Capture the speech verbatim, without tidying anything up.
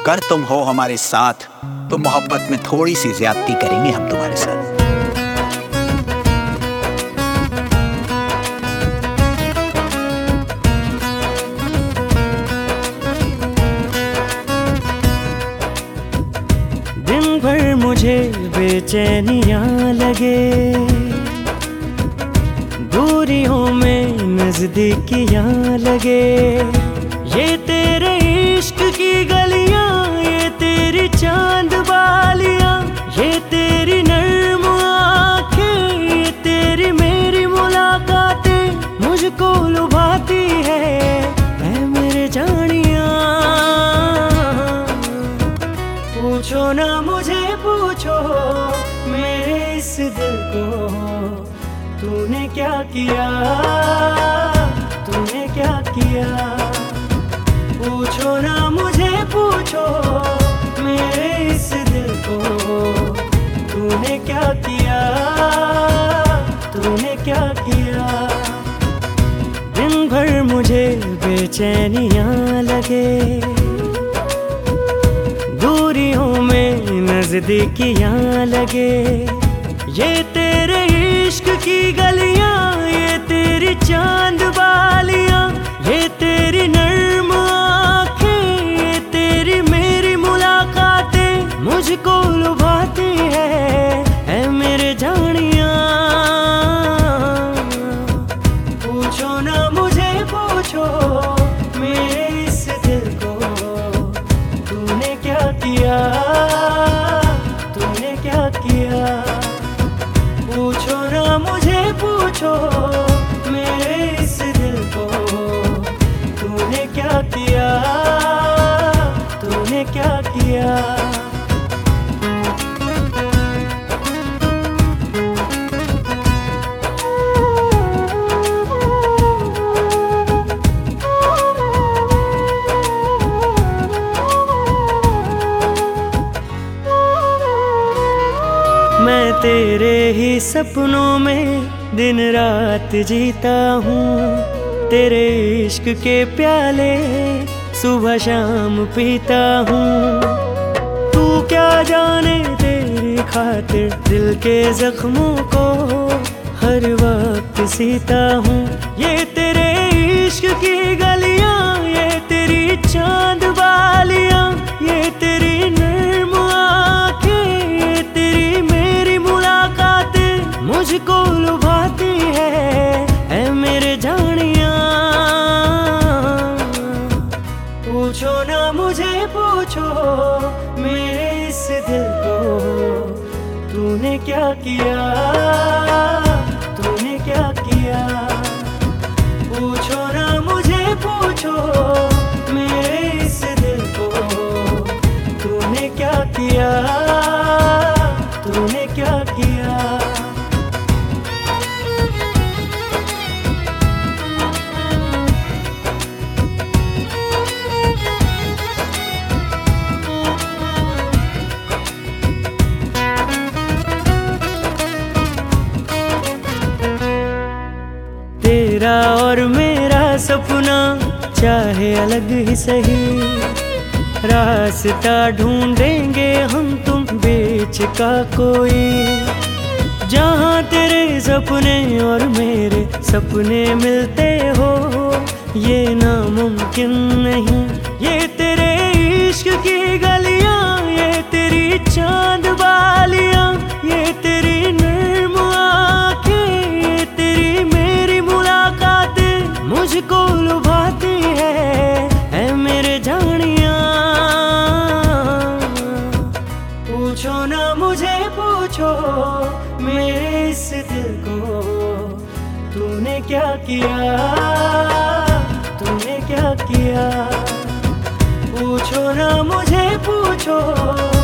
अगर तुम हो हमारे साथ तो मोहब्बत में थोड़ी सी ज्यादती करेंगे हम तुम्हारे साथ। दिन भर मुझे बेचैनियाँ लगे, दूरियों में नजदीकियाँ लगे। ये तेरे इश्क की गलियाँ, ये तेरी चांद बालियाँ, ये तेरी नर्म आँखें, ये तेरी मेरी मुलाकातें मुझको लुभाती है ऐ मेरे जानिया। पूछो ना मुझे पूछो मेरे इस दिल को, तूने क्या किया, तूने क्या किया। पूछो ना मुझे पूछो मेरे इस दिल को, तूने क्या किया, तूने क्या किया। दिन भर मुझे बेचैनियाँ लगे, दूरियों में नजदीकियाँ लगे। ये तेरे इश्क की गलियाँ, ये तेरी चांद बालियाँ, ये तेरी नर्म आँखें, ये तेरी मेरी मुलाकातें मुझको लुभाती है ऐ मेरे जानिया। पूछो ना मुझे पूछो मेरे इस दिल को, तूने क्या किया, तूने क्या किया। पूछो ना मुझे पूछो मेरे इस दिल को, तूने क्या किया, तूने क्या किया। मैं तेरे ही सपनों में दिन रात जीता हूँ, तेरे इश्क के प्याले सुबह शाम पीता हूँ। तू क्या जाने तेरी खातिर दिल के जख्मों को हर वक्त सीता हूँ। ये तेरे इश्क की गलियाँ, ये तेरी चांद बालियाँ, ये तेरी नर्म आँखें, ये तेरी मेरी मुलाकातें मुझको लुभाती है ऐ मेरे जानिया। पूछो ना मुझे पूछो मेरे इस दिल को, तूने क्या किया, तूने क्या किया। पूछो ना मुझे पूछो मेरे इस दिल को, तूने क्या किया, तूने क्या किया। तेरा और मेरा सपना चाहे अलग ही सही, रास्ता ढूंढेंगे हम तुम बीच का कोई। जहाँ तेरे सपने और मेरे सपने मिलते हो ये नामुमकिन नहीं। ये तेरे इश्क की गलियाँ, ये तेरी चांद बालियाँ, ये तेरी नर्म आँखें, ये तेरी मेरी मुलाकातें मुझको लुभाती है ऐ मेरे जानिया। पूछो ना मुझे पूछो मेरे इस दिल को, तूने क्या किया, तूने क्या किया। पूछो ना मुझे पूछो